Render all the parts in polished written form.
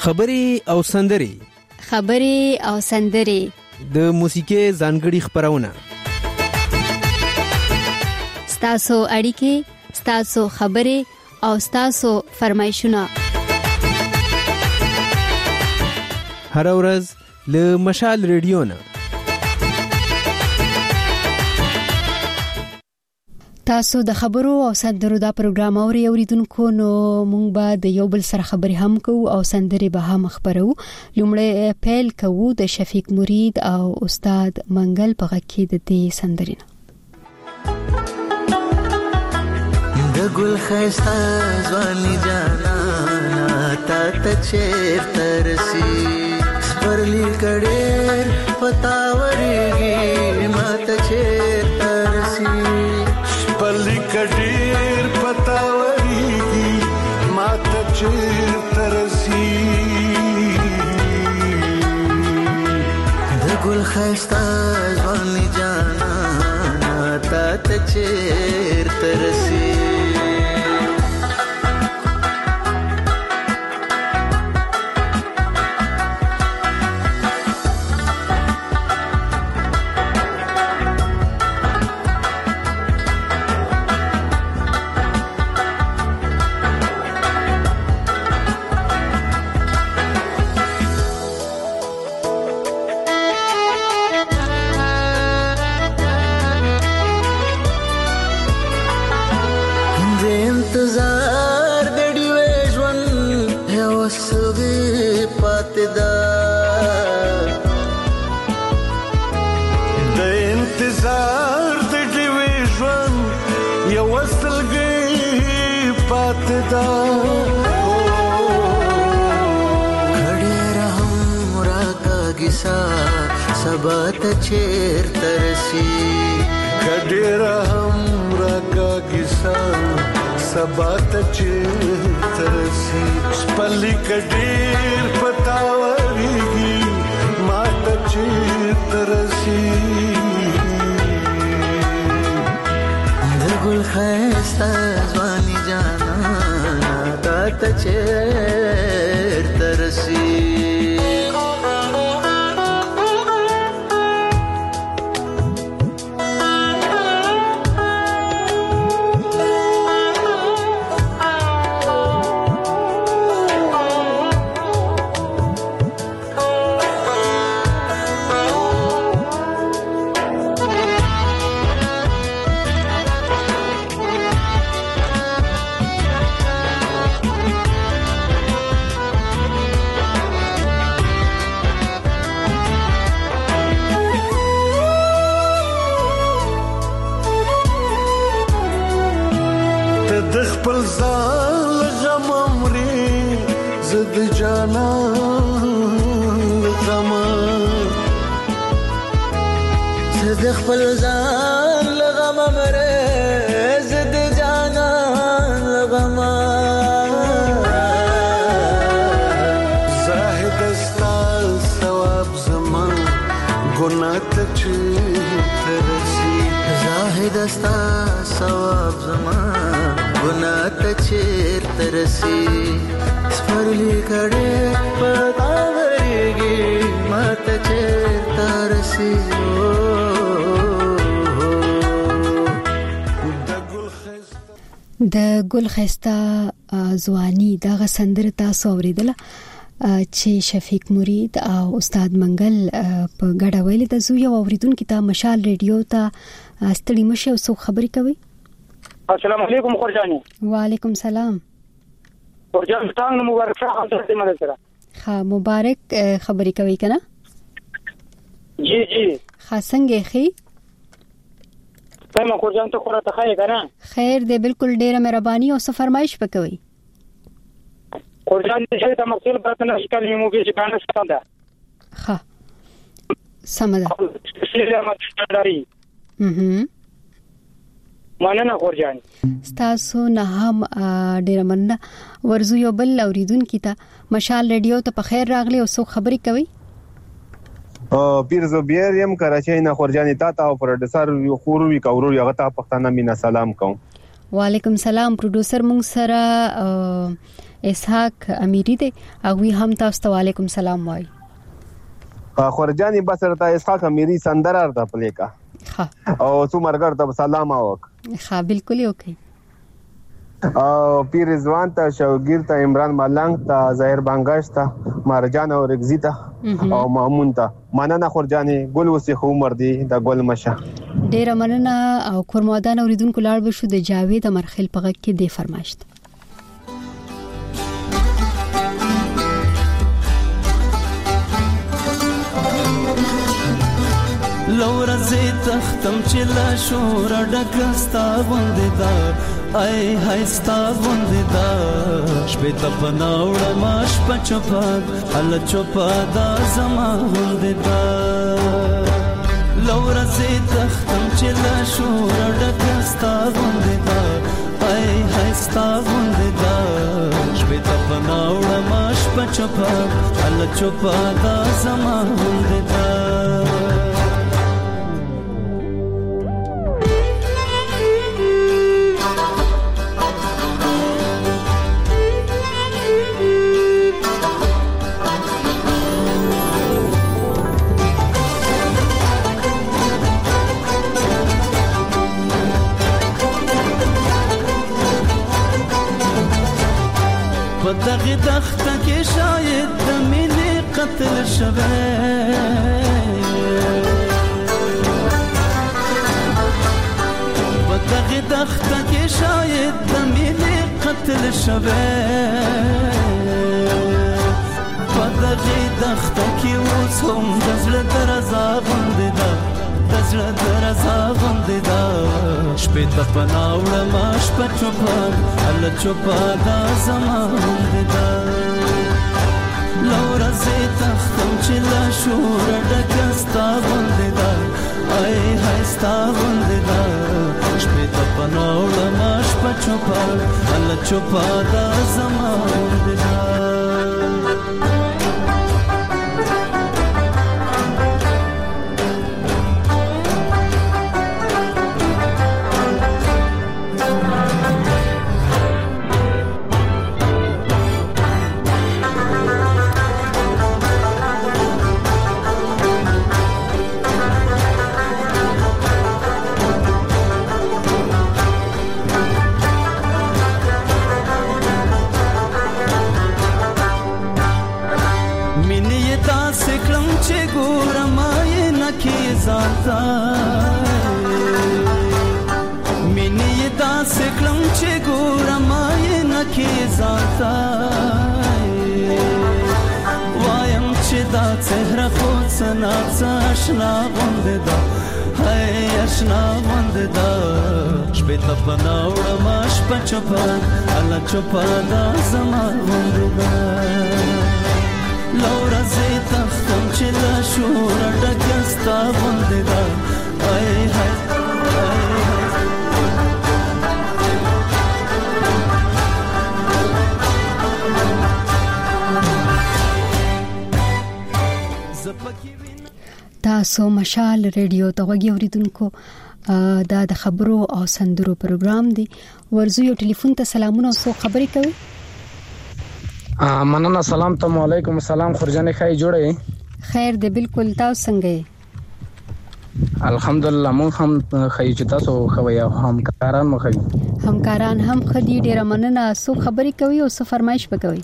خبرې او سندرې د موسیقي ځانګړي خبرونه، ستاسو اړیکې، ستاسو خبرې او ستاسو فرمایشونه هر ورځ له مشال ریډیو نه. تاسو د خبرو او سندرو دا پروګرام اوریدونکو، نو مونږ به د یو بل سره خبرې هم کوو او سندرې به هم خبرو. لومړی پیل کوو د شفیق مرید او استاد منګل په غږ کې د دې سندرې نه. د ګل خسته ځواني جانانا تا ته چیرته رسي، سپرلی کډېر پتاورېږي ما ته چیرته رسي، سپرلی کډېر پتاورېږي ما ته چیرته رسي. د ګل خسته ځواني جانانا تا ته چیرته رسي. سبا ته چیرته رسي، کډېر هم راکاږي سبا ته چیرته رسي، سپرلی کډېر پتاورېږي ما ته چیرته رسي. د ګل ښایسته ځواني جانانا تا ته چیرته رسي. خپل ځان غم امري زد جانان غم، زد خپل ځان غم امري زد جانان غم، زاهد استا ثواب زمان ګناه ته چیرته رسي، زاهد استا ثواب زمان ګناه ته چیرته رسي، سپرلی کډېر پتاورېږي ما ته چیرته رسي. د ګل خسته ځواني دغه سندره تاسو اوریدله چې شفیق مرید او استاد منګل په ګډه ویلې. د زو یو اوریدونکو ته مشال ریډیو ته ستړي مشه او څو خبرې کوي. السلام علیکم خورجانی. وعلیکم سلام. خورجان ستاسو مبارک شه هم تاسو مده سره. ها مبارک خبرې کوي کنه؟ جی څنګه خې؟ تمام خورجان ته خورته خای کنه؟ خیر دې بالکل ډیره مهرباني او فرمایش وکوي. خورجان دې ته مقصود برته نشکل نیمو کې ځکانه ستاندا. ها سمدا. مننه خورجان. ستاسو نه هم ډیره مننه. ورزو یو بل اوریدونکو ته مشال ریډیو ته په خیر راغلی او څو خبرې کوي. پیر زبیر یم کراچۍ نه خورجانی تا او پروډوسر یو خورو وی کورو یغه تا پښتنه مینا سلام کوم. وعلیکم سلام. پروډوسر مونږ سره اسحاق امیری دی او هم تاسو ته وعلیکم سلام وای. خورجانی بسرته اسحاق امیری سندره ارته پلیکا ها او څومره ته سلام اوک. ها بالکل اوکې. او پیر رضوان ته، شوګیر ته، عمران ملنګ ته، ظاهر بانګاش ته، مارجان او رگزی ته او مامون ته. مننه خورجانی. ګل وسی خو عمر دی د ګل مشه. ډیر مننه. او کورمادان اوریدونکو لاړ بشو د جاوید مرخل په غږ کې دی فرمایشت. لورزه تختم چې لا شور ډکستا غوندې دا ای هايستا غوندې دا شپه ته پناوړ ماش پچپاد ال چوپا دا زما غوندې دا لورزه تختم چې لا شور ډکستا غوندې دا ای هايستا غوندې دا شپه ته پناوړ ماش پچپاد ال چوپا دا زما غوندې دا دغه دخته کې شاید د مینې قتل شوه دغه دخته کې شاید د مینې قتل شوه دغه دخته کې اوس هم د زړه درزا غوندې ده د زړه درزا غوندې ده شپې ته پناوړ ماش په چوپان ال چوپا دا زما غوندې ده لورزه تختم چې لا شور ډکستا غوندې ده ای هايستا غوندې ده شپې ته پناوړ ماش په چوپان ال چوپا دا زما غوندې ده مینې دا سکلم چې ګورم یې نکي ځانتا وایم چې دا څهره خو څنا آشنا غوندې ده هاي آشنا غوندې ده شپې ته پناوړ ماش په چوپان ال چوپا دا زما غوندې ده لورزه تختم چې لا شور ډکستا غوندې ده ای هاي تاسو مشال ریډیو ته وګورئ اوریدونکو دا د خبرو او سندرو پروګرام دی. ورزو یو ټلیفون ته سلامونه او خبرې کوي. مننه. سلام ته علیکم. سلام خورجانې خای جوړې خیر دی بالکل. تاسو څنګه یې؟ الحمدلله مون هم خای چې تاسو خو یا همکاران مخې همکاران هم خدي ډیره مننه. سو خبرې کوي او څه فرمایش وکوي.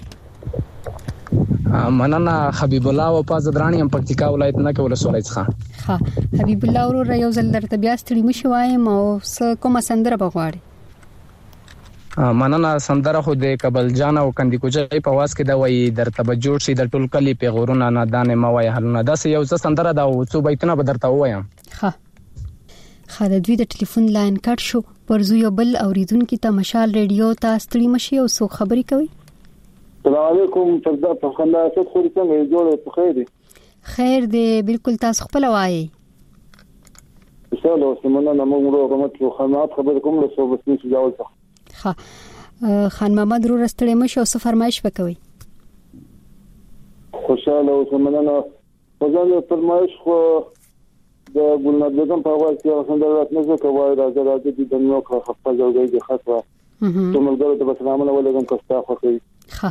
مننه. حبیب الله او پازدرانی هم پکتیکا ولایت نه کول سولای څخه. ها حبیب الله ورو یو ځل درته بیا ستړي مشو وایم او کومه سندره بغواړي. مننه. سندره خو د کبل جان او کندی کوچي په واس کې دا وایي درته بجوړ شي د ټول کلی پیغورونه نه دانه ما وایي حلونه داسې یو څه سندره دا او څو بیتونه به درته وایم. ها د دوی د ټلیفون لاین کټ شو. پرزو یو بل اوریدونکو ته مشال ریډیو ته ستړي مشي او څو خبرې کوي. السلام علیکم. فردا په خندا ست خوري څنګه جوړه په خیر دي؟ خیر دی بالکل. تاسو خپل وایي. ان شاء الله سمونه موږ کومه خدمات خبر کوم له صوبې څخه جوړ څه. ها خان محمد رو رستړې مشه او فرمایش وکوي. خوشاله او سمونه فزانه فرمایش خو د ګلنار بیگم په आवाज کې سندره راتنه زه کوي راځي د دنیا خپل ځای کې خاصه ته ملګرو ته سلام علیکم کستا خوښي ها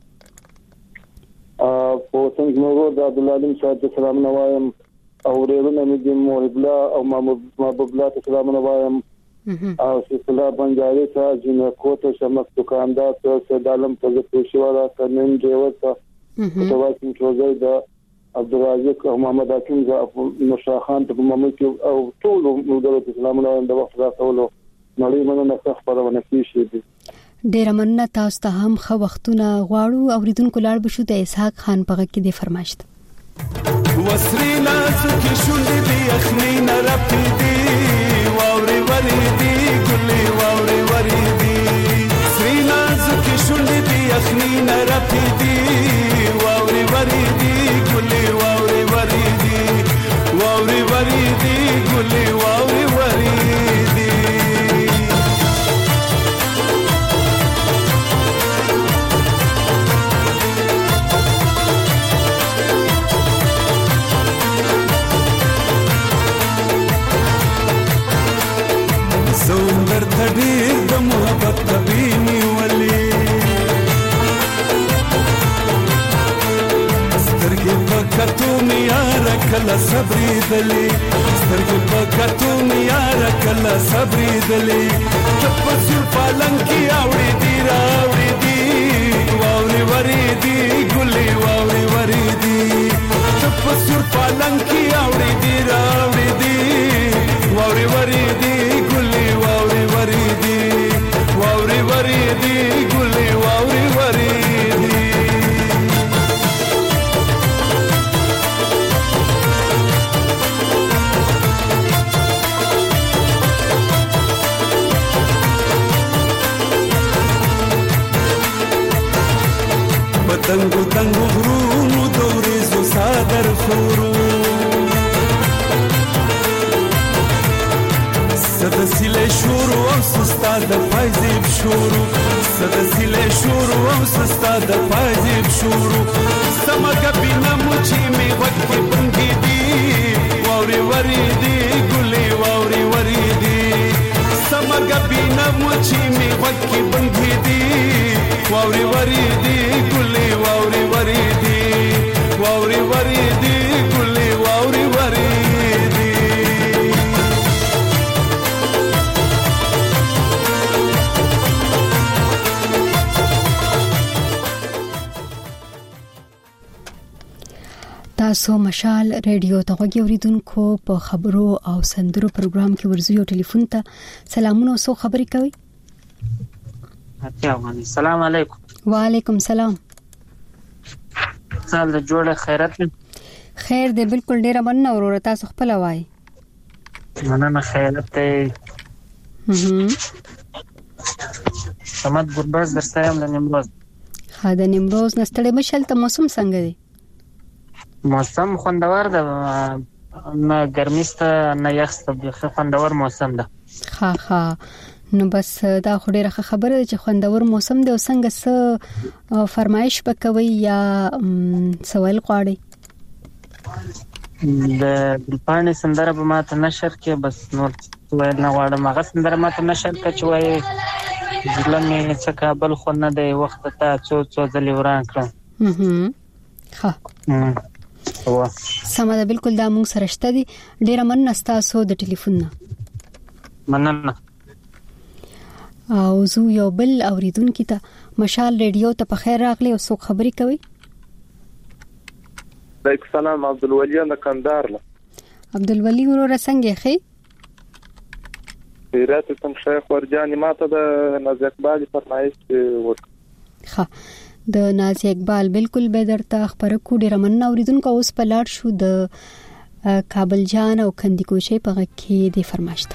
په څنګه نو د عبد العلیم صاحب ته سلام نوایم او ورېونه مې د محبلا او محبوبلا ته سلام نوایم او سلسله بنجاري ته جنہ کوته شمس دکاندار ته سدالم ته پوښیواله کنن ډیور ته په واسطه چې د عبدالرزاق او محمد حکیم نشا خان ته محمد او ټول ملګرو ته سلام نوایم د وخت راټولو نړۍ مننه خبرونه کیږي ډیر مننه تاسو ته هم خو وختونه غواړو اوریدونکو لاړ بشو د اسحاق خان په غږ کې د فرمایشت وسرینا سکی شوندې دی اخنی نه رپیدي واوري وریدي ګلي واوري وریدي سرینا سکی شوندې دی اخنی نه رپیدي واوري وریدي ګلي واوري وریدي واوري وریدي ګلي واوري وریدي زوندر تډیر د محبت تبینی ولی سترګې پکاتو میار کله صبرې دلی سترګې پکاتو میار کله صبرې دلی تپسر پالنګ کی اوړې دی راوړې دی واوري وری دی ګلې واوري وری دی تپسر پالنګ کی اوړې دی راوړې دی واوري وری دی ګلې واوري وری دی واوري وری دی ګلې واوري وری دی دنګو دنګو غرونو دورې زو صادر خورو صد سیله شورو او سستا د فایزیب شورو صد سیله شورو او سستا د فایزیب شورو سمګ بنا مچي می وکي بنګي دي واوري وري دي ګلي واوري وري دي سمګ بنا مچي می وکي بنګي دي واوري وري دي ګلي واوري وري دي واوري وري دي ګلي واوري وري دي تاسو مشال ریډیو ته غوږی اوریدونکو په خبرو او سندرو پروګرام کې ورزو ټلیفون ته سلامونه سو خبري کوي السلام علیکم وعلیکم السلام سال د جوړه خیرت خیر دې بالکل ډیره مننه ورور تاسو خپل وای مننه خیرت ته سمات ګورباز درسایم د نیمروز خاده نیمروز نستړی مشل ته موسم څنګه دی موسم خوندور ده نه ګرمسته نه یخسته به خوندور موسم ده ها نو بس دا خو ډیره خبره ده چې خوندور موسم دی او څنګه څه فرمایش وکوي یا سوال غواړي د بلپانې سندره به ماته نشر کې بس نور ویل نه غواړم هغه سندره ماته نشر کې چې وایي ځلمې څه کابل خو نه دی وخت ته څو ځلې وران کړم ها سمه ده بالکل دا مونږ سره شته دي ډیره مننه تاسو د ټلیفون نه مننه او زه یو بل اوریدونکو ته مشال ریډیو ته په خیر راغلی او څوک خبري کوي وعلیکم السلام عبدالولی د کندهار له عبدالولی ورور څنګه خې خیرات تم شیخ ورجانی ماته د ناز اقبال فرمایش ورک ها د ناز اقبال بالکل به درته خبره کو ډیره مننه اوریدونکو اوس په لاړ شو د کابل جان او کندیکوشي په غږ کې د فرمایش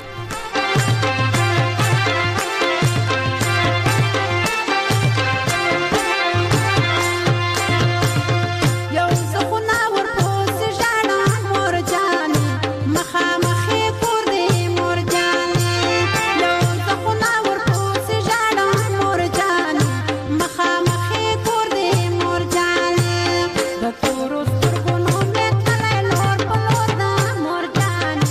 Thank you.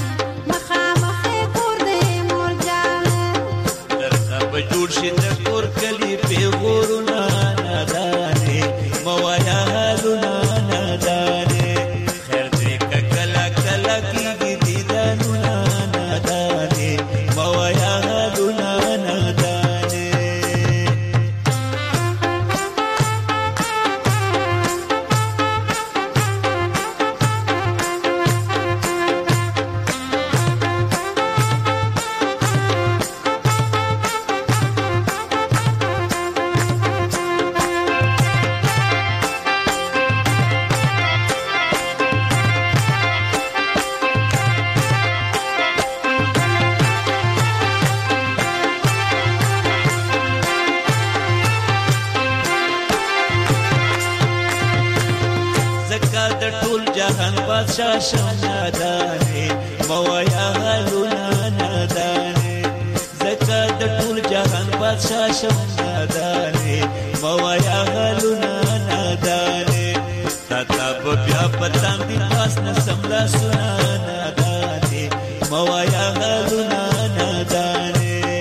ټول جهان بادشاہ شم نادانه موایا غلونا نادانه زکه د ټول جهان بادشاہ شم نادانه موایا غلونا نادانه تا بیا پتان دی پاس نسم لا سنا نادانه موایا غلونا نادانه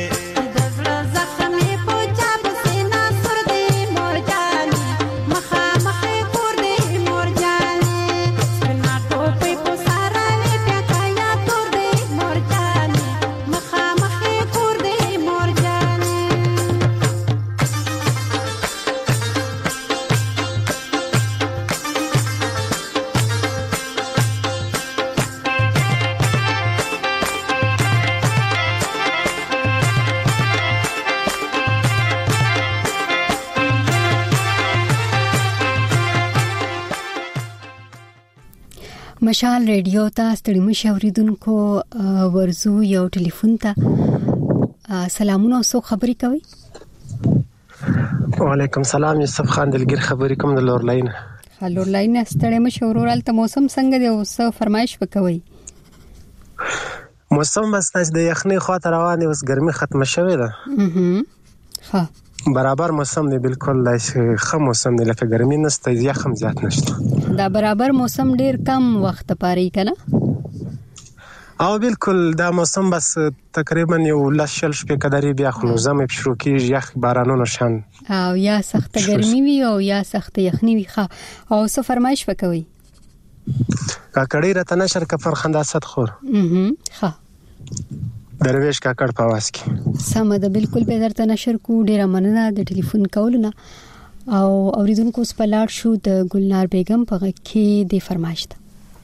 مشال ریډیو ته ستړي مشه اوریدونکو ورزو یو ټلیفون ته سلامونه او څو خبرې کوي. وعلیکم سلام یوسف خان دلګر خبرې کوم د لورلاین. لورلاین ستړي مشه ورورال ته موسم څنګه دی او څه فرمایش وکوي؟ موسم بس د یخنۍ خاطر روانه اوس ګرمي ختمه شوې ده. ها برابر موسم دی بالکل ښه موسم دی لکه ګرمي نشته یخم زیات نشته. دا برابر موسم ډیر کم وخت پاره کنه او بالکل دا موسم بس تقریبا یو لشل شپه کداري بیا خلو زمه شروع کیږي یخ بارانونو شان او یا سخت ګرمي وي او یا سخت یخني وي ښه او څه فرمایش وکوي؟ کاکړی راته نشر کفر خنداست خور ښه درویش کاکړ په واس کې سم ده بالکل به درته نشر کو ډیره مننه د ټلیفون کولونه او اوریدونکو سپلاړ شو د ګلنار بیگم په کې د فرمایش ده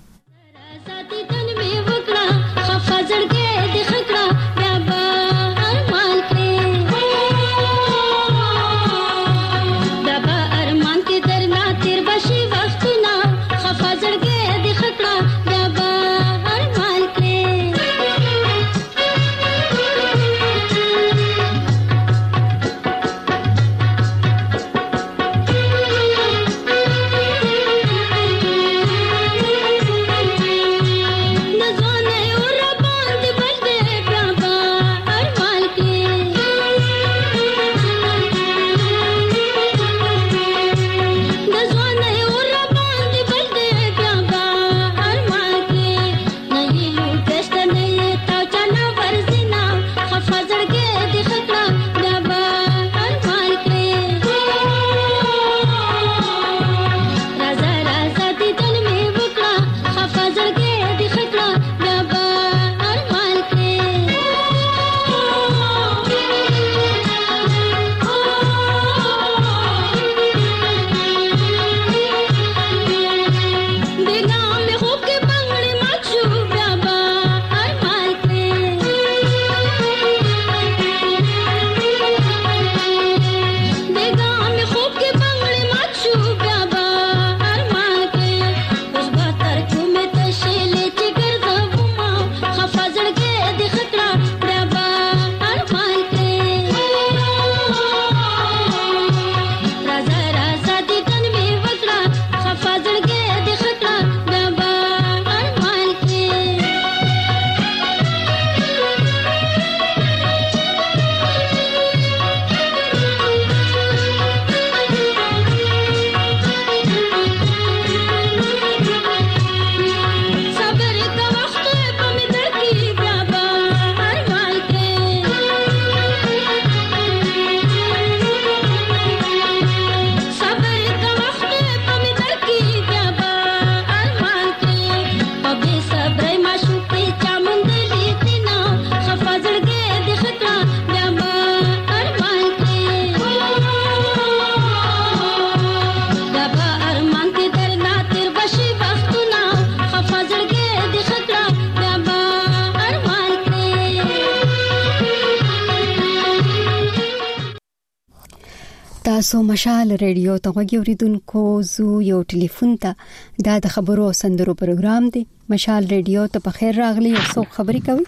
تاسو مشال ریډیو ته غوږی اوریدونکو زو یو ټلیفون ته دا د خبرو او سندرو پروګرام دی. مشال ریډیو ته په خیر راغلی او څو خبرې کوي؟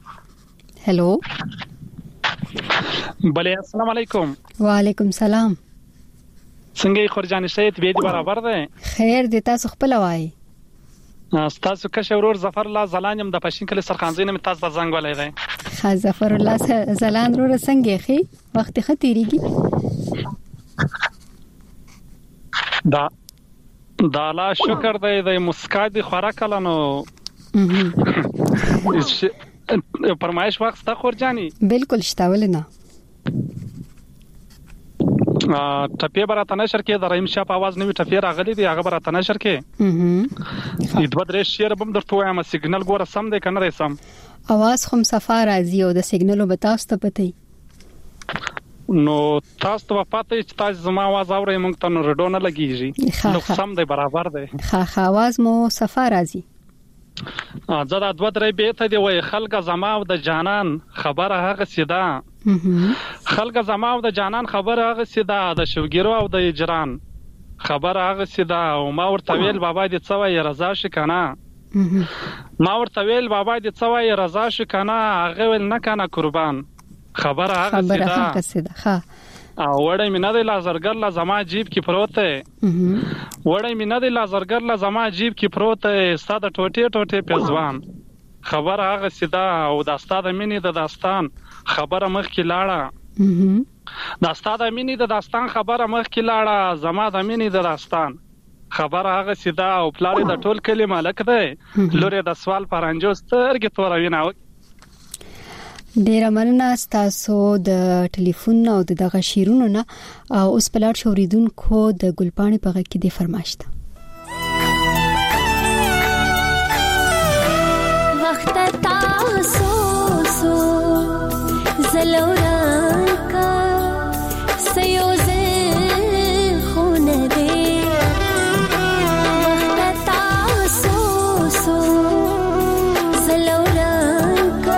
هلو بله السلام علیکم. وعلیکم سلام. څنګه خورجان سید به برابر ده؟ خیر دی تاسو خپل وای. تاسو کښ ورور ظفر الله زلان يم د پښین کلی سرخانزین می تاسو ته زنګ ولای دی. خا ظفر الله زلان ورور څنګه خي وخت ختیریږي دا لا شکر دی د مسکا دی خوراک لنو فرمایش وخت تا خورجانی بالکل شتاول نه ټپی براته نشر کې د رحیم شاه په आवाज نوې ټپی راغلي دی هغه براته نشر کې دوه درې شعر بم درته وایم سیګنل ګوره سم دی کنه سم आवाज خو صفه راځي او د سیګنلو به تاسو ته پته نو تاسو ته پته چې تاسو زما आवाज اورئ مونږ ته نو رډو نه لګیږي نو سم دی برابر دی ها आवाज مو صفه راځي زړه دوه درې به ته دی وای خلک زما او د جانان خبره هغه سیده خلک زما او د جانان خبره هغه سیده د شوګیرو او د اجران خبره هغه سیده او ما ورته ویل بابا دې څوای رضا شکنه ما ورته ویل بابا دې څوای رضا شکنه هغه ول نه کنه قربان خبره هغه سیده ها او وړې مینه د لازرګر لا زما جیب کې پروت دی وړې مینه د لازرګر لا زما جیب کې پروت دی ستاده ټوټه ټوټه پزوان خبره هغه سیده او د ستاده مینې د داستان خبره مخ کې لاړه د ستاده مینې د داستان خبره مخ کې لاړه زما د مینې د داستان خبره هغه سیده او پلار د ټول کلی مالک دی لوري د سوال پرانجو سترګې توروي نه ډیر مننه تاسو د ټلیفون او دغه شیرونو نه اوس پلاټ شوریدونکو د ګلپانی په غږ کې د فرمایشت وخت تاسو سو زلوران کا سيوزه خونه دي وخت تاسو سو زلوران کا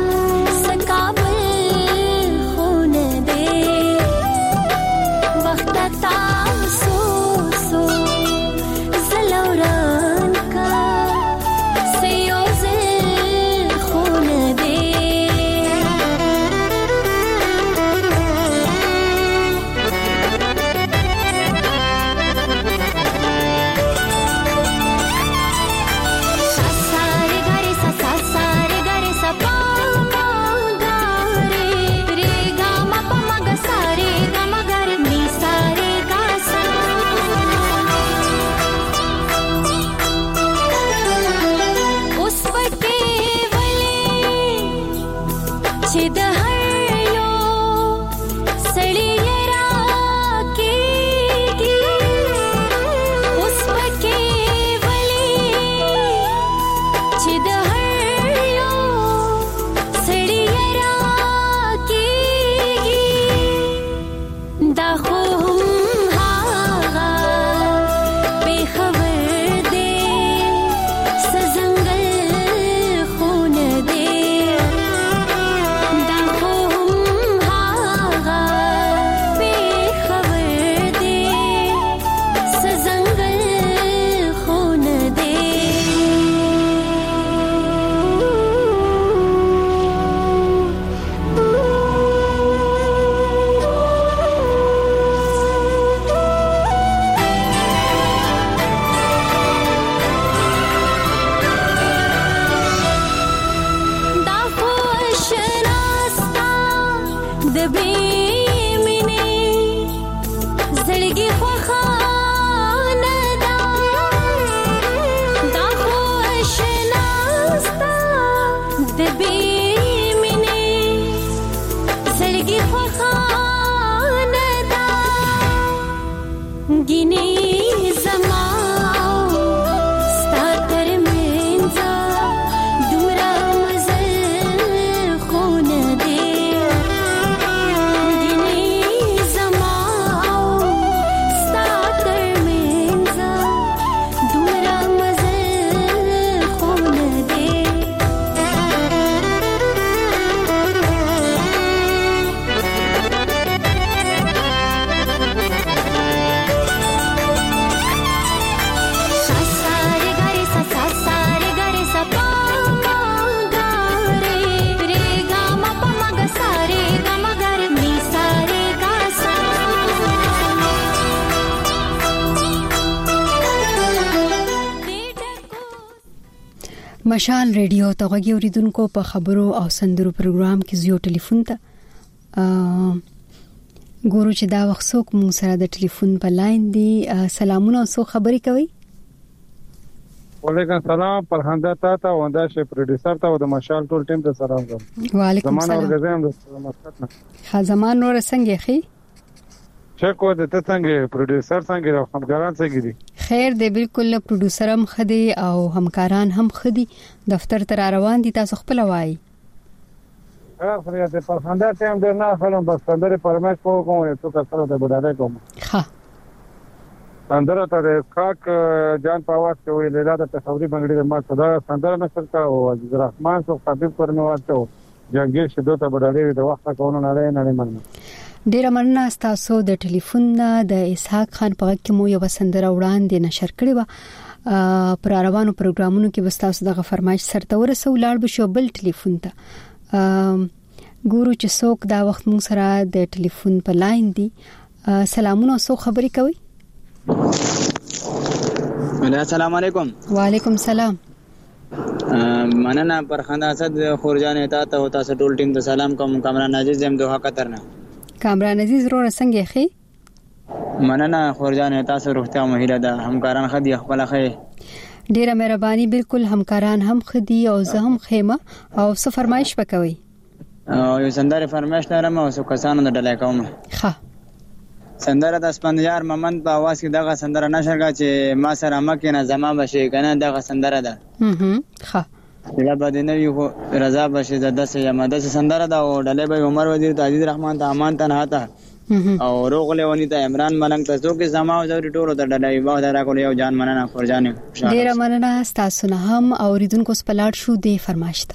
وقت مشال ریډیو ته غوږی اوریدونکو په خبرو او سندرو پروګرام کې زیو ټلیفون ته ګورو چې دا وخت څوک مون سره د ټلیفون په لاین دی. سلامونه او څو خبرې کوي. وعلیکم السلام پرهنده تا وندا شه پروډوسر ته او د مشال ټول ټیم ته سلام کوم. وعلیکم السلام. زمان ورګزم د مسکت نه خزمان نور څنګه خي چکو د ته څنګه پروډوسر څنګه او همکاران څنګه دي؟ خیر دی بالکل پروډوسر هم خدي او همکاران هم خدي دفتر تر روان دي تاسو خپل وایي. خیر دی پرهنده ټیم د نه خلم بس سندره پرماش کوم ته کسره د بډاره کوم. ها سندره ته کاک جان پاواز کې ویل دا د تصوري بنگړي ما صدا سندره نشر کا او عزیز الرحمن سو خطیب پرنه واچو جنگیر شدو ته بډاره د وخت کوونه نه مننه. ډیر مننه تاسو د ټلیفون د اسحاق خان په کې مو یو سندره وړاندې نشر کړې و پر روانو پروګرامونو کې بس تاسو دغه فرمایش سره ورسو لاړ بشو بل ټلیفون ته ګورو چې څوک دا وخت مو سره د ټلیفون په لاین دی. سلامونه او خبرې کوي. السلام علیکم. وعلیکم السلام. مننه پرخنده اسد خورجان ته او تاسو ټول ټیم ته سلام کوم. کامران عزیز زم دوه قطرنه کامران عزیز رو څنګه خي مننه خورجان تاسو روغتیا مهیره ده همکاران خدي خپل خي ډیره مهرباني بالکل همکاران هم خدي او زه هم خیمه او څه فرمایش وکوي یو سندره فرمایش لرم او څو کسانو د ډلای کوم. ښه سندره د اسپندیار ممن په आवाज کې دغه سندره نشر کا چې ما سره مکه نه زما بشي کنه دغه سندره ده. ښه لا بعد نه یو رضا بشي د 10 یا ماده سندره ده او ډلې به عمر وزیر ته عزیز رحمان ته امان ته نه تا او روغله ونی ته عمران ملنګ ته څوک زما او زوري ټولو ته ډلې به دا راکول یو جان مننه فرجانه ډیر مننه تاسو نه هم اوریدونکو سپلاټ شو دی فرمایشت.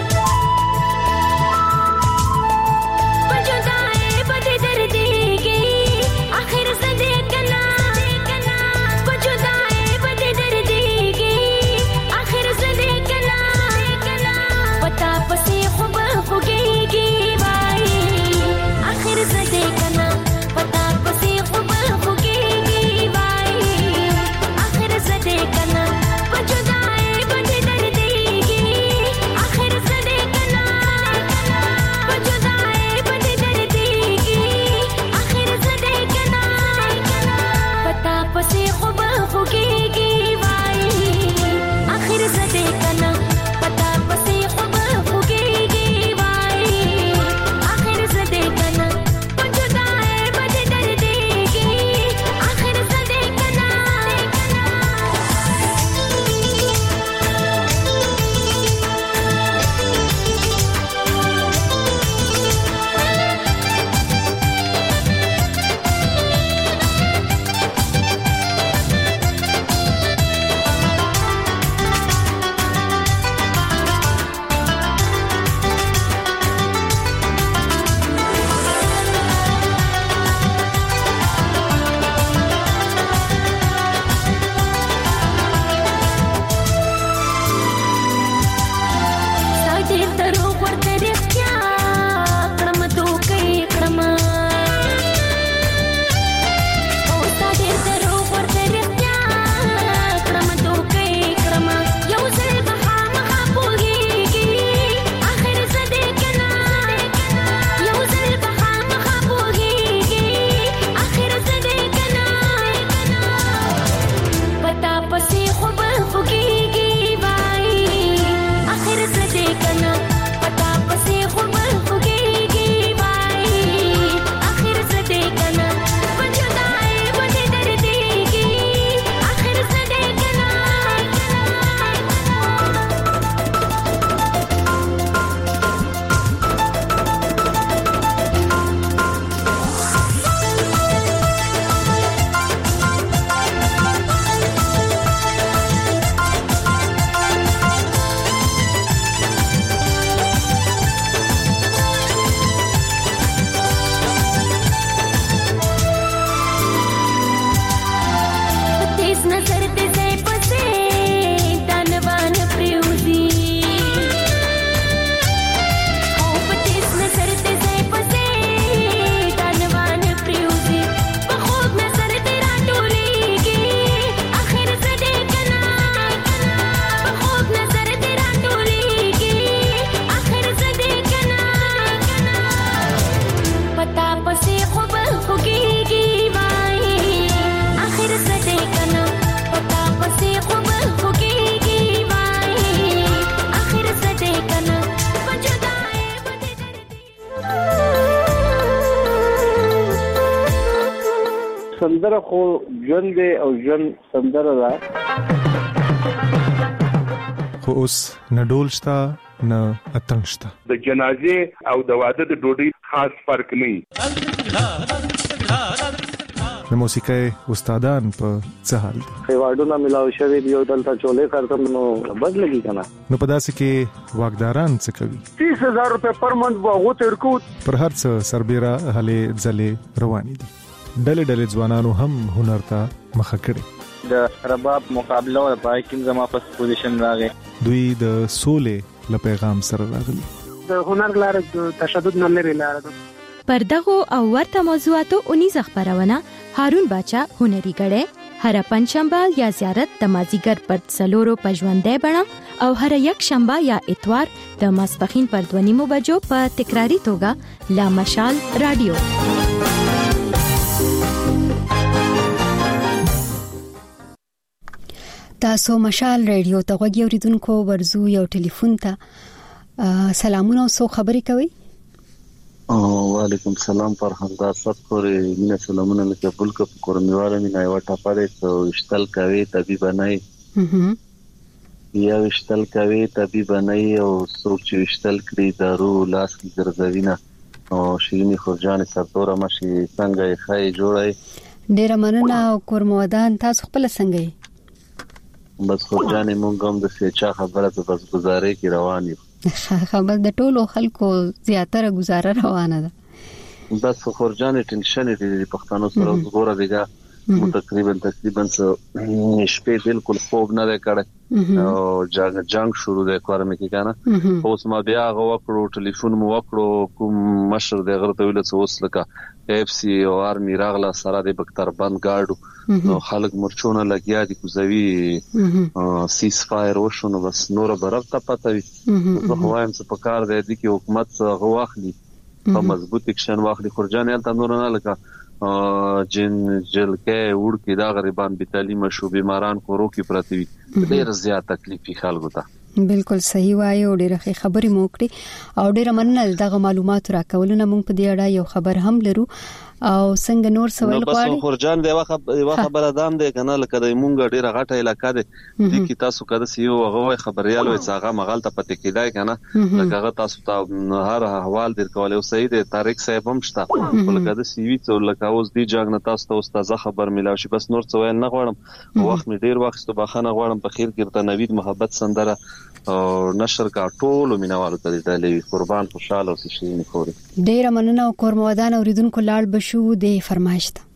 पजुदाए पति दर्दी की سندره خو ژوند دی او ژوند سندره ده. خو اوس نه ډول شته نه اتڼ شته. د جنازې او د واده د ډوډۍ خاص فرق نه. د موسیقۍ استادان په څه حال دي؟ ایوارډونه ملاو شوی دی او دلته چولې کارتم نو بد لګی کنه. نو په داسې کې واګداران څه کوي؟ 30000 روپے پر منټ واغو تر کو پر هر څه سربېره هلې ځلې روانې دي. ډلې ځوانانو هم هنر ته مخه کړي. د رباب مقابله او پای کې زما په پوزیشن راغی. دوی د سولې له پیغام سره راغلي. د هنر لاره د تشدد نه لري لاره ده. پر دغه او ورته موضوعاتو 19 خبرونه هارون باچا هنري غړې هر پنځشنبه یا زیارت د مازیګر پر څلورو پژوندې بڼه او هر یک شنبه یا اتوار د ماسپخین پر 2:30 بجو په تکراری توګه لا مشال رادیو. تاسو مشال رادیو ته غوږی اوریدونکو ورزو یو ټلیفون ته سلامونه او سو خبرې کوي. وعلیکم السلام فرحاندا صد خوري مینه سلامونه لکه بل کو کورمیواله مینه یو ټاپاده ته اشتل کوي طبيب نه یا اشتل کوي طبيب نه او څوک چې اشتل کړی دارو لاس کې ګرځوینه او شیرینی خورجان سرتوره مشي څنګه یې خای جوړای. ډیر مننه او کورمودان تاسو خپل څنګه یې؟ بس خورجان مونږ هم د سچا خبره ته بس گزارې کی روان یو. خبر د ټولو خلکو زیاتره گزاره روانه ده. بس خورجان ټینشن دي پښتنو سره وګوره دیګه تقریبا شپې بالکل خوب نه کړه او جنگ شروع د کارم کې کنه. اوس ما بیا غوکړو ټلیفون مو وکړو کوم مشر د غرته ویل څه اوس لکه اف سی او ارمي راغله سره د بکتر بند گاډو نو خلک مرچونه لګیا دي کوزوي سیس فایر وشونو بس نور برب ته پاتوي. خو وایم څه په کار دی چې حکومت غواخلي په مضبوط اکشن واخلي. خورجان یالته نور نه لکه جن جلکه وړکی دا غریبان به تعلیم شو بیماران کورو کې پراتی ډیر زیات تکلیفي خلکو ته. بالکل صحیح وایي او ډیره خبرې مو کړې او ډیره مننه دغه معلومات راکولونه. موږ په دې اړه یو خبر هم لرو او څنګه نور سوال غواړي. بس خورجان دی واخه خبره دام دی کنه لکه د مونږ ډیره غټه علاقه ده چې تاسو کده سیو هغه خبريال وي څنګه مغالطه پته کیدای کنه لکه تاسو ته هر احوال درکول او صحیح دی. طارق صاحب هم شته لکه د سیوی ته لکه اوس دی جنگ نه تاسو ته استاد خبر ملاوي شي. بس نور څه ویل نه غواړم وخت می ډیر وخت ته بخښنه غواړم. په خیر کې ته نوید محبت سندره او نشر کا ټول مینوالو ته دلې قربان خوشاله او شي خوري. ډیر مننه او کورمودان اوریدونکو لاړ بشو د فرمایش ته.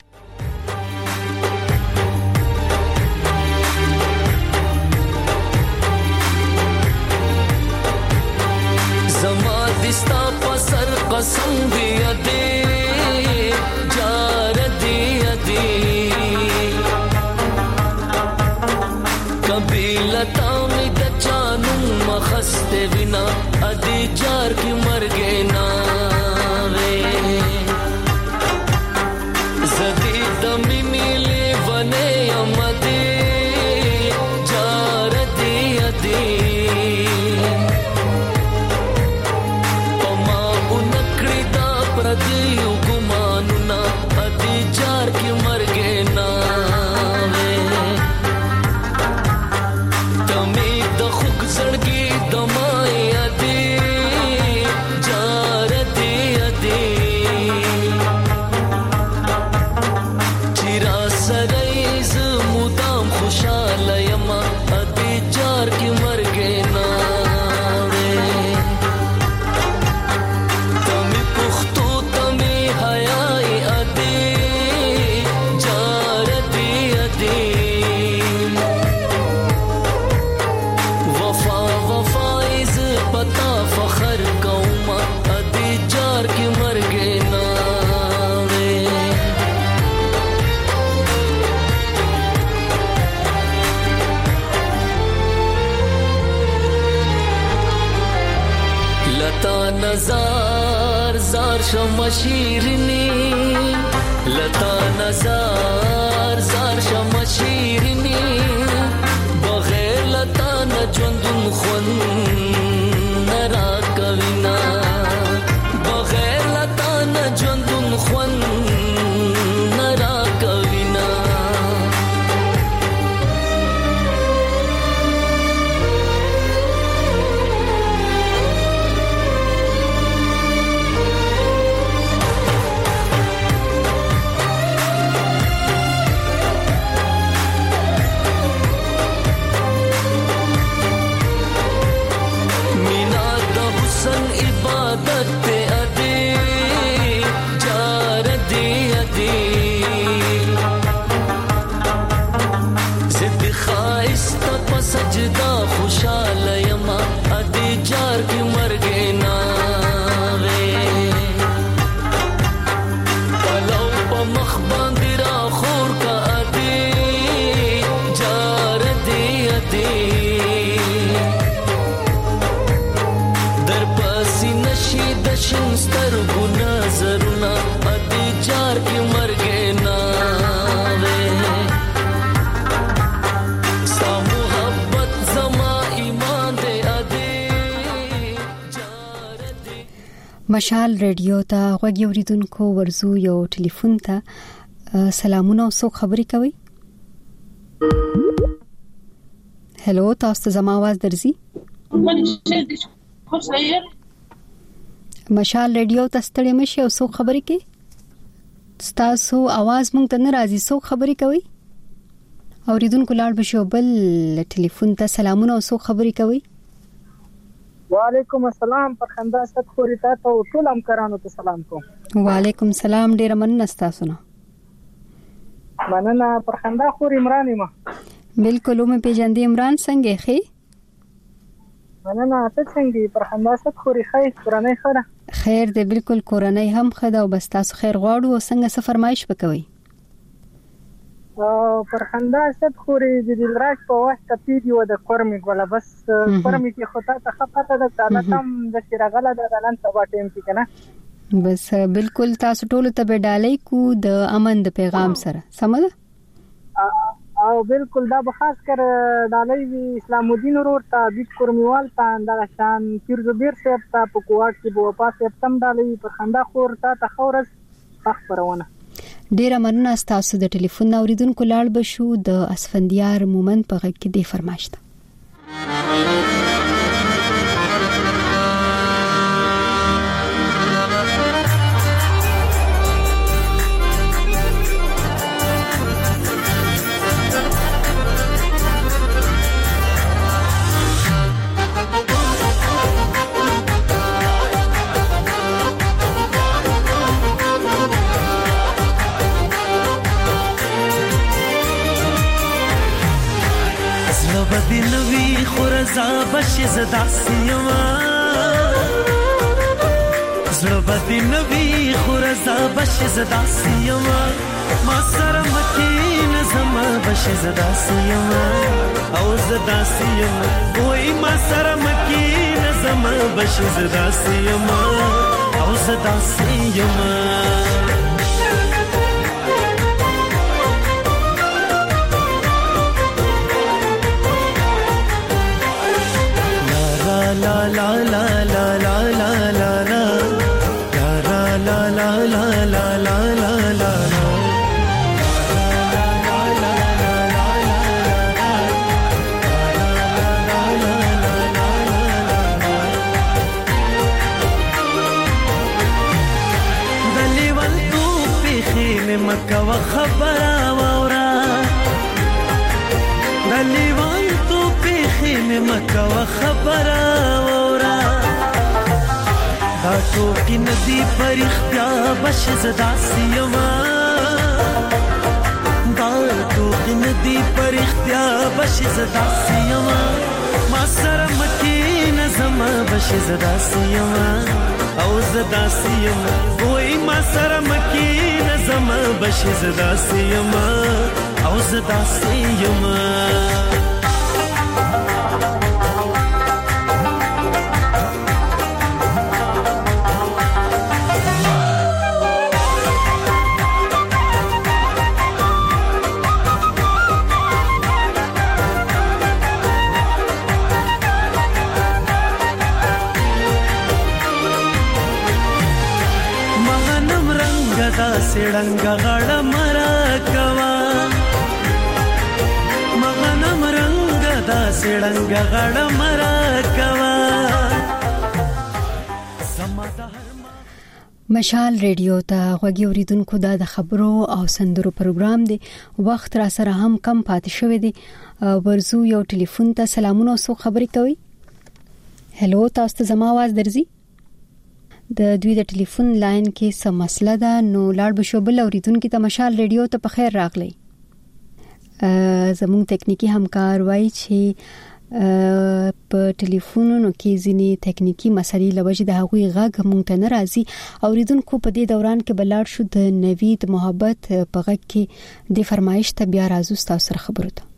زما دستا پسر قسم دی دې جار دی دې قبیلتا می د چانو مخست بنا ادي جار کی مرګ نه شمشیرنی لتا نزار زار شمشیرنی بغیر لتا نجوندن خون نرا کوینا بغیر لتا نجوندن خون نرا شین سترګو نظرونه ادي چار کې مرګ نه وې ستا محبت زما ایمان دې ادي مشال ریډیو ته غوږی اوریدونکو ورزو یو ټلیفون ته سلامونه او څوک خبري کوي هلو تاسو ته زما आवाज درځي مشال ریډیو ته ستړي مشه او څوک خبري کوي تاسو आवाज مونږ ته نه راځي څوک خبري کوي اوریدونکو لاړ بشو بل ټلیفون ته سلامونه او څوک خبري کوي وعلیکم السلام پر خندا ست خوري تاسو ټول همکارانو ته سلام کوم وعلیکم السلام ډیر مننه تاسو نه مننه پر خندا خوري عمران ما بالکل مې پیژندې عمران څنګه ښه مننه ته څنګه پر خندا ست خوري خیر قرانه خره خیر دې بالکل قرانه هم خدا او بس تاسو خیر غواړو او څنګه څه فرمایش وکوي پر خندا ست خوري د دلراج په وخت کې دی و د قرمي ګوله بس قرمي کې خطا ته خپته د تعالی تم د شرغله د نن سبا ټیم کې کنه بس بالکل تاسو ټول ته به ډالۍ کو د امن د پیغام سره سمه او بالکل دا به خاص کر ډالۍ وی اسلام الدین ورور ته بیت قرمیوال ته اندغه شان پیر زبیر صاحب ته په کوټ کې بو پاس تم ډالۍ پر خندا خور ته خورز خبرونه ډیر مننه تاسو د ټلیفون اوریدونکو لاړ بشو د اسفندیار مومن په غږ کې دی فرمایشته بدنوي خورزا بشي زدا سيما زړه بدنوي خورزا بشي زدا سيما ما سره مکین زما بشي زدا سيما او زدا سيما وای ما سره مکین زما بشي زدا سيما او زدا سيما la la la la la la la la la la la la la la la la دلی ول تو پیخین مکه و خبره وورا دلی ول تو پیخین مکه و خبره وورا دا ټوکی ندی پرختیا بش زدا سیما دا ټوکی ندی پرختیا بش زدا سیما ما سره مکین زما بش زدا سیما او زدا سیما وای ما سره مکین زما بش زدا سیما او زدا سیما سړنګ غړ مرا کوا مغنم رنگ دا سړنګ غړ مرا کوا مشال ریډیو ته غوږی اوریدونکو د خبرو او سندرو پروګرام دی وخت را سره هم کم پاتې شوی دی ورزو یو ټلیفون ته سلامونه او خبري کوي هلو تاسو ته زما आवाज درځي د دوی د ټلیفون لاین کې څه مسله ده نو لاړ بشو بل اوریدونکو ته مشال ریډیو ته په خیر راغلی زموږ تکنیکی همکار وایي چې په ټلیفونونو کې ځینې تکنیکی مسلې لوجه د هغوی غږ مونږ ته ناراضي اوریدونکو په دې دوران کې بلاړ شو د نوید محبت په غږ کې د فرمایش ته بیا راځو تاسو سره خبرو ته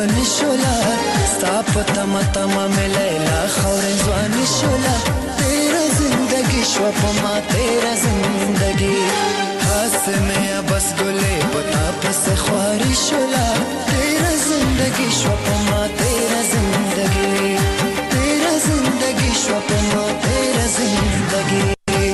ځوان شولا ستا په تما تما مې لیلا خورې ځوان شولا تیرا زندگی شو په ما تیرا زندگی هاس مې بس ګلې پتا پس خواري شولا تیرا زندگی شو په ما تیرا زندگی تیرا زندگی شو په ما تیرا زندگی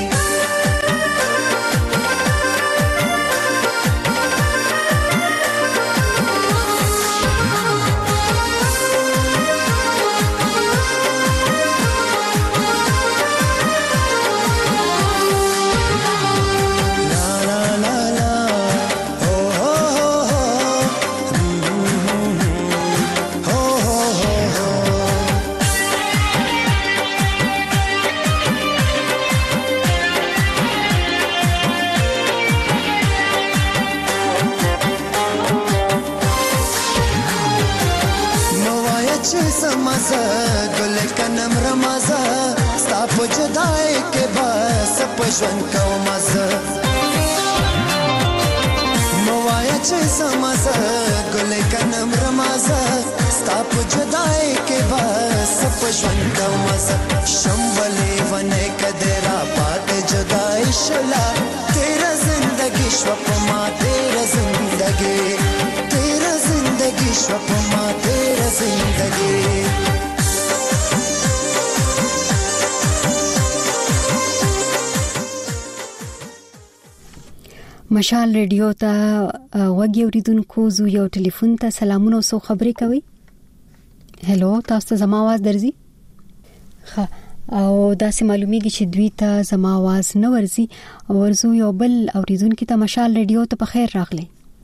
ژوند کوم زه موایا چې سمزه ګلې کنم رمازه ستا په جدای کې بس په ژوند کوم زه شمبلې ونه کدرا پات جدای شلا تیرا زندگی شو په ما تیرا زندگی تیرا زندگی شو په ما تیرا زندگی مشال ریډیو ته وګي اوریدونکو زو یو ټلیفون ته سلامونه او سو خبرې کوي. هلو تاسو ته زما आवाज درځي؟ ها او دا سه معلومیږي چې دوی ته زما आवाज نه ورځي ورزو یو بل اوریدونکو ته مشال ریډیو ته په خیر راغلی.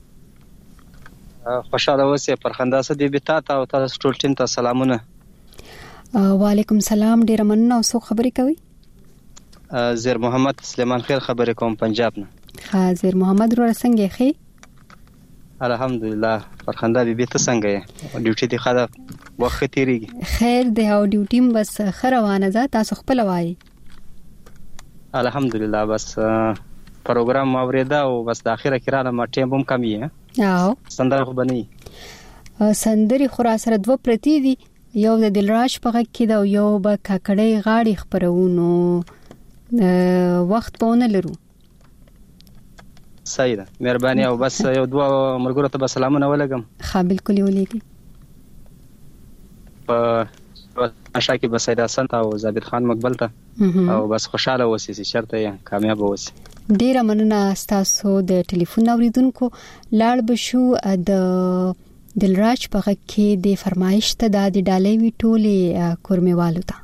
خوشاله اوسئ پرخندا سه دی بیتا ته او تاسو ټول ټیم ته سلامونه. وعلیکم سلام ډیر مننه او سو خبرې کوي. زیر محمد سلیمان خیر خبرې کوم پنجاب نه. حاضر محمد رو څنګه خې؟ الحمدلله فرخنده بي ته څنګه یې؟ ډیوټي دی خاله وخت تیریږي. خیر دی او ډیوټي بس خروانه ده تاسو خپل وایي. الحمدلله بس پروګرام اوریدا او بس د اخیره کړه ما ټیم هم کم یې. او سندره خو بنئ. سندري خورا سره دو پرتی دي یو د دلراج په غږ کې دا یو به ککړې غاړي خبرونو وخت پونه لرو. صحیح ده مهرباني او بس یو دوه مرګورو ته سلامونه ولګم. ها بالکل ولېږي. په عشاء کې بس ایدا سنت او زابط خان مقبل ته او بس خوشاله اوسئ چې چرته یې کامیاب اوسئ. ډیره مننه تاسو د ټلیفون اوریدونکو لاړ بشو د دلراج په غږ کې د فرمایش ته د ډالۍ وی ټوله کورمېوالو ته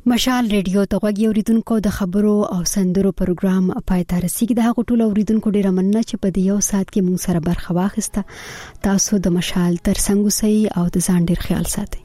مشال ریډیو ته غوږی اوریدونکو د خبرو او سندرو پروګرام پای ته رسیدي. د هغه ټولو اوریدونکو ډیره مننه چې په دې یو ساعت کې مونږ سره برخه واخیسته. تاسو د مشال تر څنګ اوسئ او د ځان ډیر خیال ساتئ.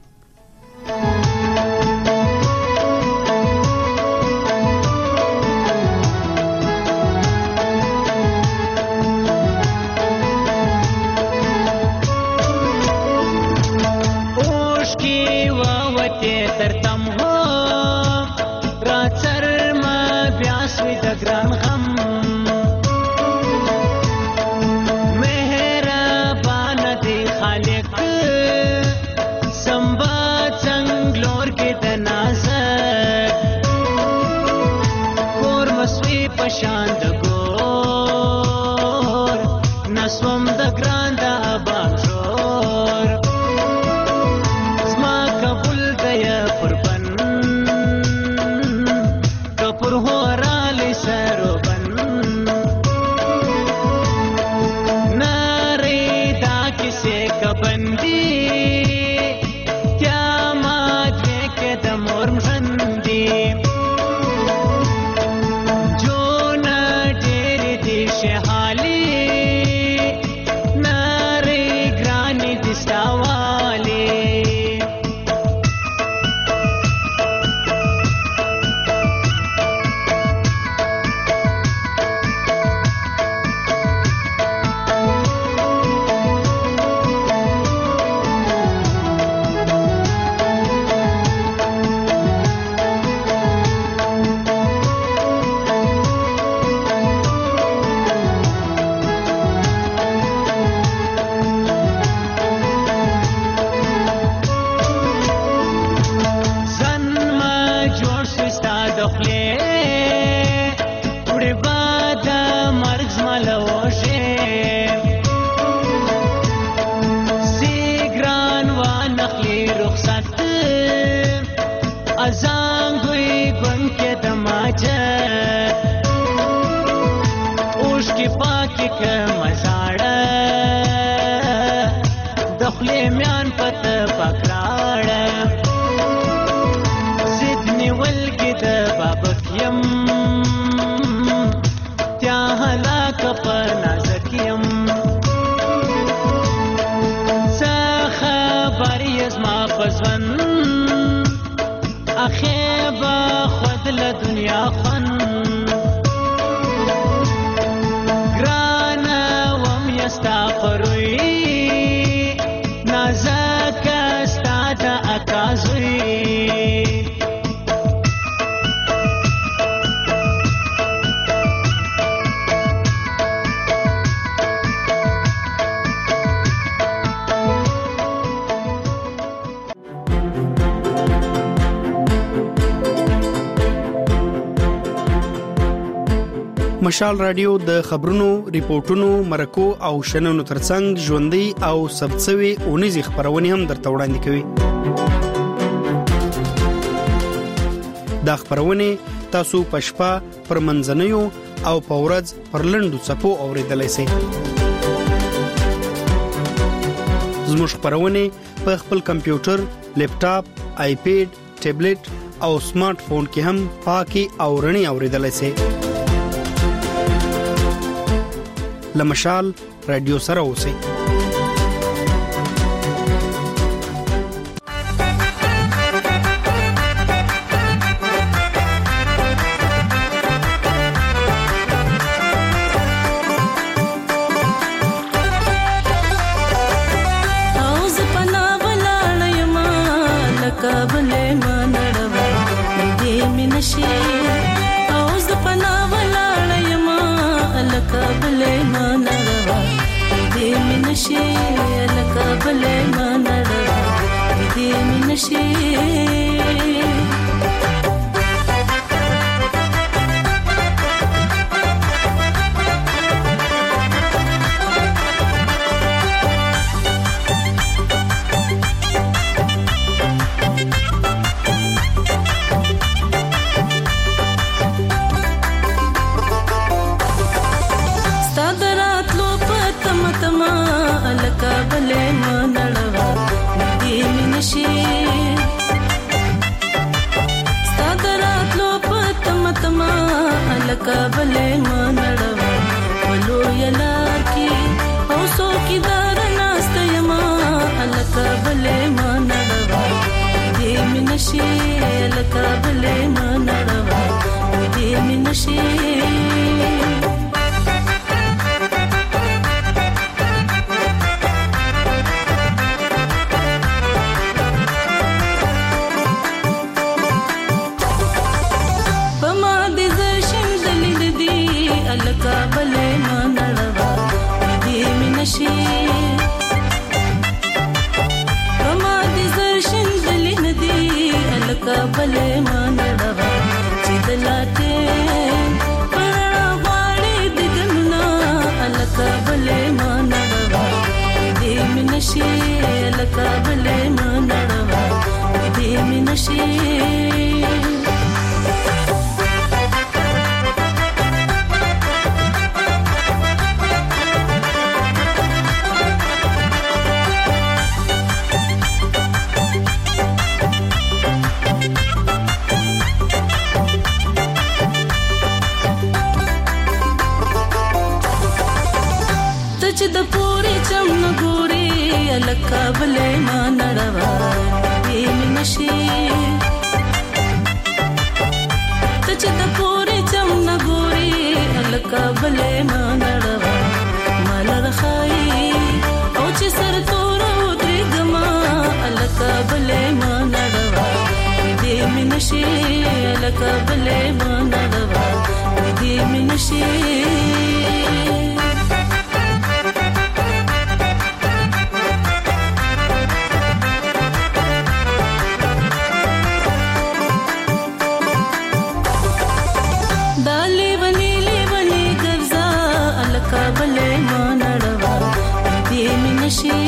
مشال رادیو د خبرونو، ریپورتونو، مرکو او شننو ترڅنګ ژوندۍ او سبڅوي اونیزي خبرونه هم درته وړاندې کوي. دا خبرونه تاسو پښپا پر منځنیو او پورز پر لندو صفو اوریدلای شئ. زموږ خبرونه په خپل کمپیوټر، لیپټاپ، آیپیډ، ټابلیټ او سمارټ فون کې هم پاکي او رڼي اوریدلای شئ. لمشال رادیو سره اوسئ. अलकाबले मनडवा वलो यलाकी औसो की दार नास्तयमा अलकाबले मनडवा दे मिनशी अलकाबले मनडवा दे मिनशी अलकाबले मनडवा दे मिनशी कमादी दर्शन दलिन दी अलकाबले मनडवा चिदलाते पड़ा वाली दिगना अलकाबले मनडवा दे मिनशी अलकाबले मनडवा दे मिनशी द पूरी चमन गोरी अलकाबले मनडवा दे मिनशी तच द पूरी चमन गोरी अलकाबले मनडवा मलर खाई औच सर तोरा उद्रिगमा अलकाबले मनडवा दे मिनशी अलकाबले मनडवा दे मिनशी अलकाबले मनडवा दे मिनशी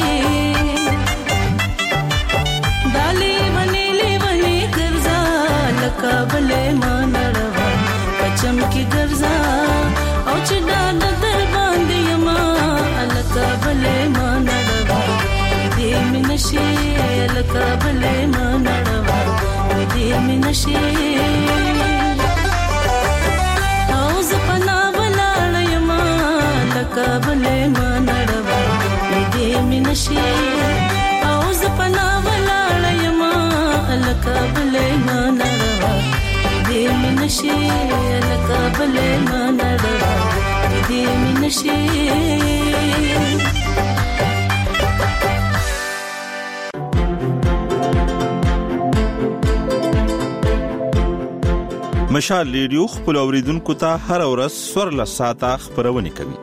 दाली बनेली बने गर्जा अलकाबले मनडवा पचम की गर्जा औच डाड दर बांधियमा अलकाबले मनडवा दे मिनशी अलकाबले मनडवा दे मिनशी औज पना अलकाबले मनडवा दे मिनशी औज पना वलाळयमा अलकाबले मनडवा दे मिनशी अलकाबले मनडवा दे मिनशी مشال ریډیو خپل اوریدونکو ته هر ورځ سور له ساعته خبرونه کوي.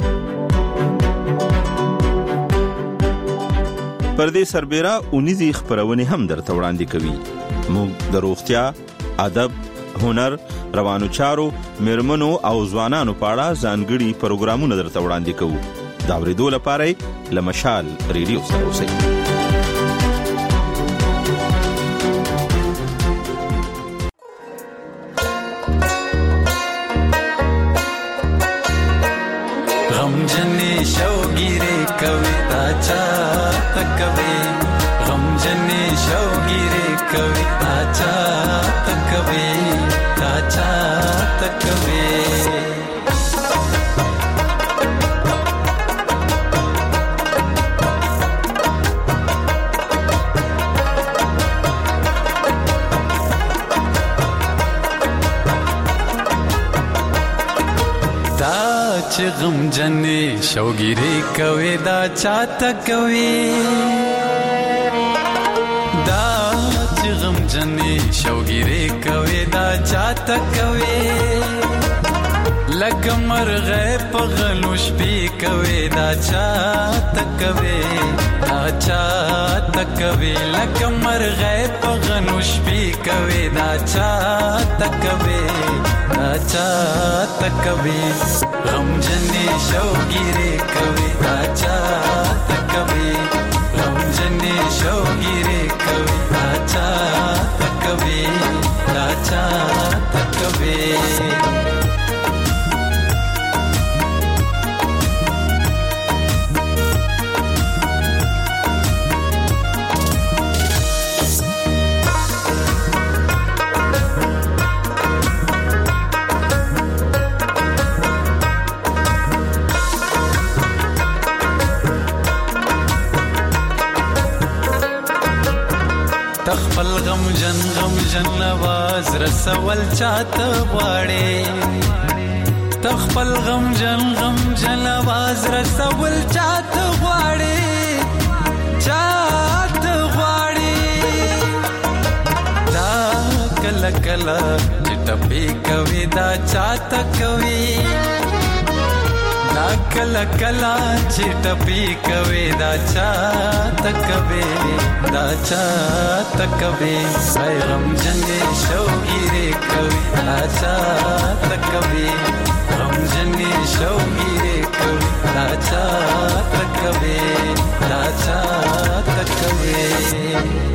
پردې سربېره اونیزي خبرونه هم درته وړاندې کوي. موږ د روغتیا، ادب، هنر، روانو چارو، میرمنو او ځوانانو په اړه ځانګړي پروګرامونه درته وړاندې کوو. دا اوریدو لپاره له مشال ریډیو سره اوسئ. غم جنې شوګيري کوي دا چاته کوي دا چې غم جنې شوګيري کوي دا چاته کوي لکه مرغه په غلو شپې کوي دا چاته کوي دا چاته کوي لکه مرغه په غلو شپې کوي دا چاته کوي دا چاته کوي غم جنې شوګيري کوي دا چاته کوي غم جنې شوګيري کوي دا چاته کوي دا چاته کوي تخپل غم جن आवाज رسول چاته غواړي تخپل غم جن आवाज رسول چاته غواړي دا کله کله چټپی کوي دا چاته کوي دا کله کله چټپی کوي دا چاته کوي دا چاته کوي غم جنې شوګيري کوي دا چاته کوي غم جنې شوګيري کوي دا چاته کوي دا چاته کوي